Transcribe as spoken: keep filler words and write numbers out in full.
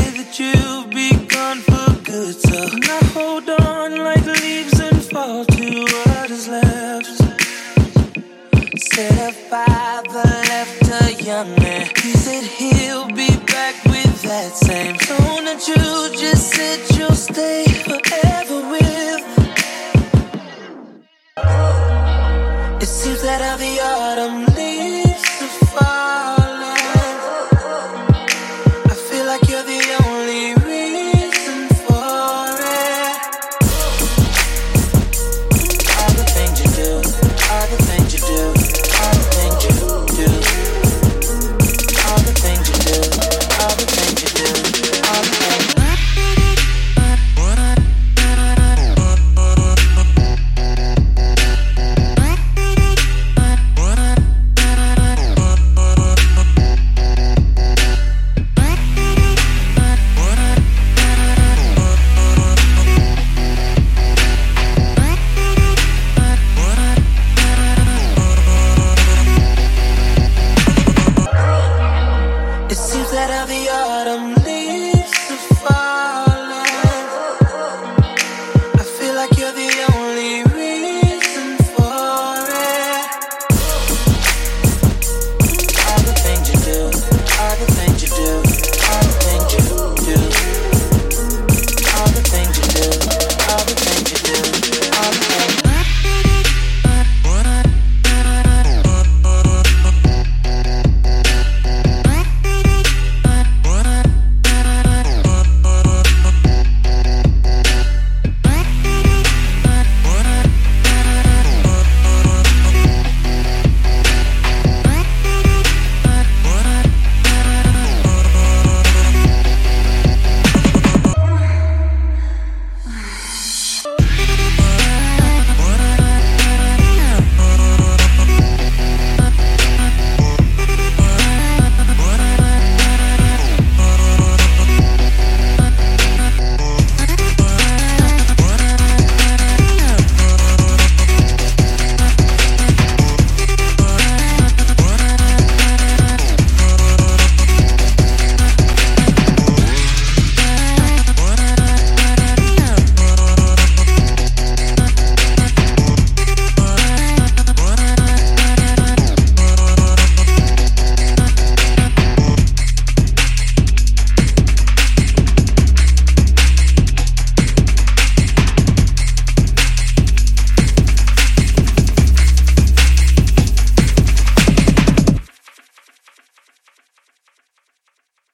that you'll be gone for good. So now hold on like leaves and fall to what is left. Said a father left a young man. He said he'll be back with that same tone that you just said you'll stay forever with. It seems that I'm the